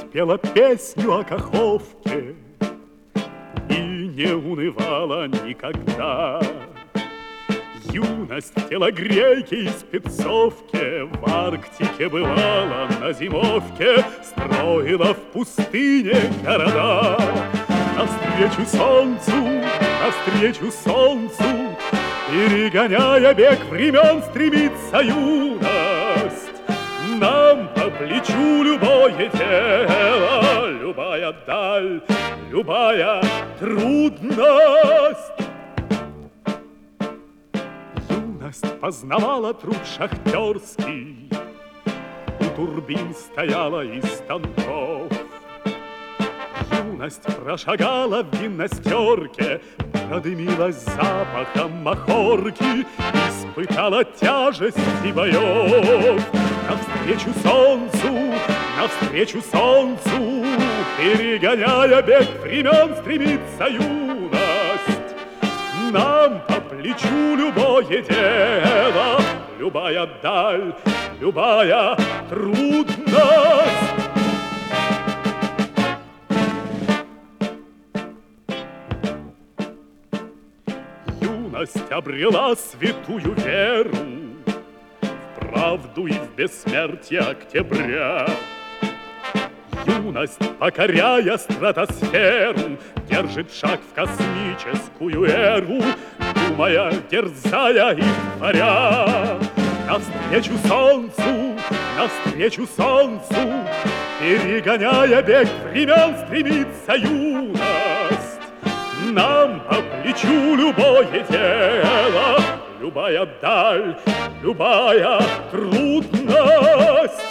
пела песню о Каховке и не унывала никогда. Юность в телогрейке и спецовке в Арктике бывала на зимовке, строила в пустыне города. Навстречу солнцу, перегоняя бег времен, стремится юность. Нам по плечу любое дело, любая даль, любая трудность. Юность познавала труд шахтерский, у турбин стояла из станков. Юность прошагала в гимнастерке, продымилась запахом махорки, испытала тяжести боев. Навстречу солнцу, перегоняя бег времен, стремится юность. Нам по плечу любое дело, любая даль, любая трудность. Юность обрела святую веру в правду и в бессмертие октября. Юность, покоряя стратосферу, держит шаг в космическую эру, думая, дерзая и творя. Навстречу солнцу, перегоняя бег времен, стремится юность. Нам по плечу любое дело, любая даль, любая трудность.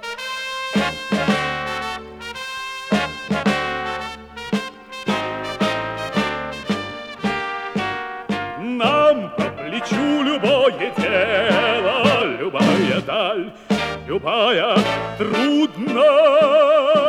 Нам по плечу любое дело, любая даль, любая трудность.